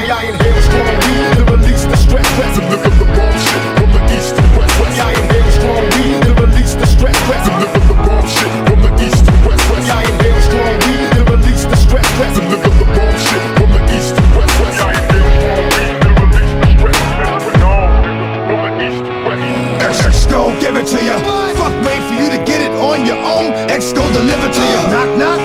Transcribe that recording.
Me, I inhale strong weed to release the stress. Deliver the bomb shit from the east to west. Me, I inhale strong weed to release the stress. Deliver the bomb shit from the east to west. Me, I inhale strong weed to release the stress. Deliver the bomb shit from the east to west. Me, I inhale strong weed to release the stress. No, from the east to west. X gon' give it to ya. Fuck, wait for you to get it on your own. X gon' deliver to ya. Knock, knock.